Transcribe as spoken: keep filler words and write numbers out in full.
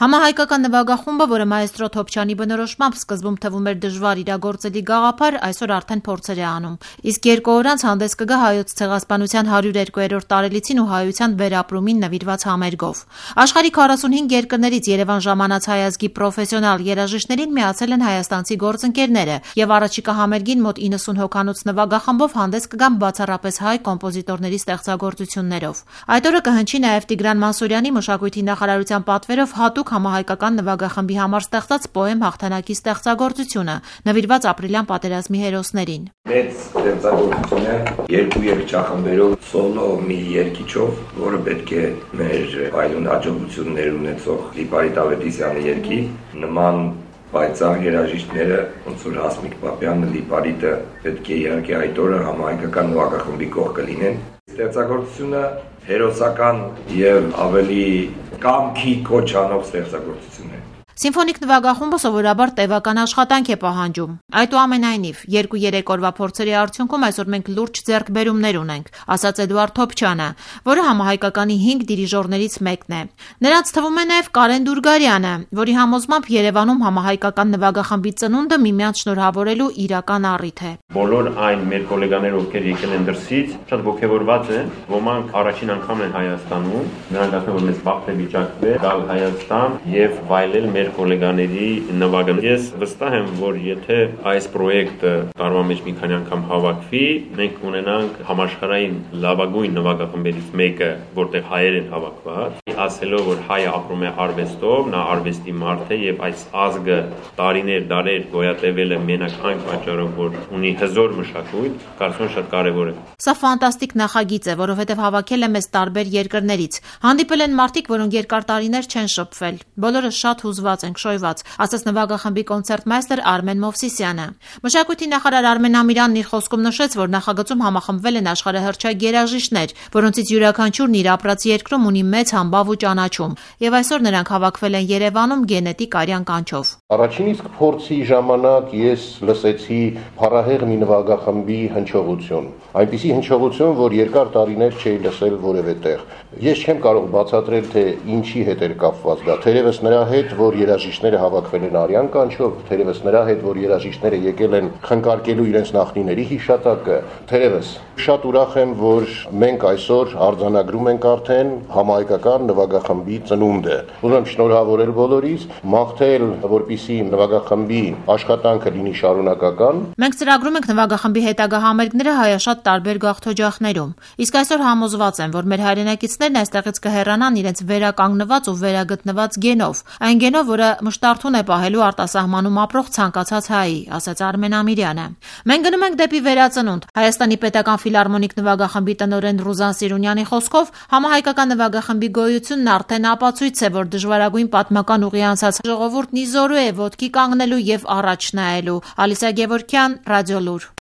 Համահայկական նվագախումբը, որը մայստրո Թոփչյանի բնորոշմամբ սկզբում թվում էր դժվար իրագործելի գաղափար, այսօր արդեն փորձեր է անում։ Իսկ երկու օր անց հանդես կգա Հայոց ցեղասպանության հարյուր երկու-րդ տարելիցին ու հայության վերապրումին նվիրված համերգով։ Աշխարհի քառասունհինգ երկրներից Երևան ժամանած հայ ազգի պրոֆեսիոնալ երաժիշտներին միացել են հայաստանցի գործընկերները, եւ առաջիկա համերգին մոտ իննսուն հոգանոց նվագախմբով հանդես կգան բացառապես հայ կոմպոզիտորների ստեղծագործություններով։ Այդ օրը կհնչի նաեւ Տիգրան Մանսուրյանի մշակույթի նախարարության պատվերով հատուկ համահայկական նվագախմբի համար ստեղծած պոեմ հաղթանակի ստեղծագործությունը, նվիրված ապրիլյան պատերազմի հերոսներին։ Մեծ ստեղծագործություն է երկու երգչախմբերով սոլո մի երգիչով, որը պետք է մեր այլուն հաջողություններ ունեցող Լիպարիտ Ավետիսյանի երգի նման պայծառ երաժիշտները, ոնց որ Հասմիկ Պապյանը, Լիպարիտը պետք է իհարկե այդ օրը համահայկական նվագախմբի կողքը լինեն։ Ստեղծագործությունը հերոսական եւ ավելի կամքի կոչ անող ստեղծագործություն է։ Սիմֆոնիկ նվագախումբը սովորաբար տևական աշխատանք է պահանջում։ Այդուամենայնիվ, երկու-երեք օրվա փորձերի արդյունքում այսօր մենք լուրջ ձեռքբերումներ ունենք, ասաց Էդուարդ Թոփչյանը, որը համահայկականի հինգ դիրիժորներից մեկն է։ Նրանց թվում է նաև Կարեն Դուրգարյանը, որի համոզմամբ Երևանում համահայկական նվագախմբի ծնունդը միմյանց շնորհավորելու իրական առիթ է։ Բոլոր այն մեր գոլեգաները, ովքեր եկել են դրսից, շատ ողջավորված են, ոմանք առաջին անգամ են Հայաստանում, նրանք ասում են, որ մեզ բախտ է վիճակվել գալ Հայաստան եւ վայելել մեր գոլեգաների նվագը։ Ես վստահ եմ, որ եթե այս պրոյեկտը տարվա մեջ մի քանի անգամ հավաքվի, մենք ունենանք համաշխարհային լավագույն նվագախմբերից մեկը, որտեղ հայեր են հավաքված, ասելով, որ հայը ապրում է արվեստով, նա արվեստի մարդ է եւ այս ազգը տարիներ, դարեր գոյատևել է մենակ այն պատճառով, որ ունի հզոր մշակույթ, կարծում եմ շատ կարեւոր է։ Սա ֆանտաստիկ նախագիծ է, որովհետեւ հավաքել է մեզ տարբեր երկրներից։ Հանդիպել են մարդիկ, որոնք երկար տարիներ չեն շփվել։ Բոլորը շատ հուզված ենք, շոյված, ասաց նվագախմբի կոնցերտմայստեր Արմեն Մովսիսյանը։ Մշակույթի նախարար Արմեն Ամիրյանն իր խոսքում նշեց, որ նախագծում համախմբվել են աշխարհահռչակ երաժիշտներ, որոնցից յուրաքանչյուրն իր ապրած երկրում ունի մեծ համբավ ու ճանաչում, եւ այսօր նրանք հավաքվել են Երևանում գենետիկ արյան կանչով։ Առաջին իսկ փորձի ժամանակ ես լսեցի փառահեղ մի նվագախմբի հնչողություն, այնպիսի հնչողություն, որ երկար տարիներ չէի լսել որևէ տեղ։ Ես չեմ կարող բացատրել, թե ինչի հետ էր կապված դա, թերևս նրա հետ, որ երաժիշտները հավաքվել են արյան կանչով, թերևս նրա հետ, որ երաժիշտները եկել են խնկարկելու իրենց նախնիների հիշատակը, թերևս շատ ուրախ եմ, որ մենք այսօր արձանագրում ենք արդեն համահայկական նվագախմբի ծնունդը։ Ուզում եմ շնորհավորել բոլորիս, մաղթել, որպեսզի նվագախմբի աշխատանքը լինի շարունակական։ Մենք ծրագրում ենք նվագախմբի հետագա համերգները հայաշատ տարբեր գաղթօջախներում։ Իսկ այսօր համոզված եմ, որ մեր հայրենակիցներն այստեղից կհեռանան իրենց վերականգնված ու վերագտնված գենով, այն գենով, որը մշտարթուն է պահելու արտասահմանում ապրող ցանկացած հայի, ասաց Արմեն Ամիրյանը։ Մենք գնում ենք դեպի վերածնունդ։ Հայաստանի պետական ֆիլհարմոնիկ նվագախմբի տնօրեն Ռուզան Սիրունյանի խոսքով, համահայկական նվագախմբի գոյությունն արդեն ապացույց է, որ դժվարագույն պատմական ուղի անցած ժողովուրդն ի զորու է ոտքի կանգնելու եւ առաջ նայելու։ Ալիսա Գևորգյան, Ռադիոլուր։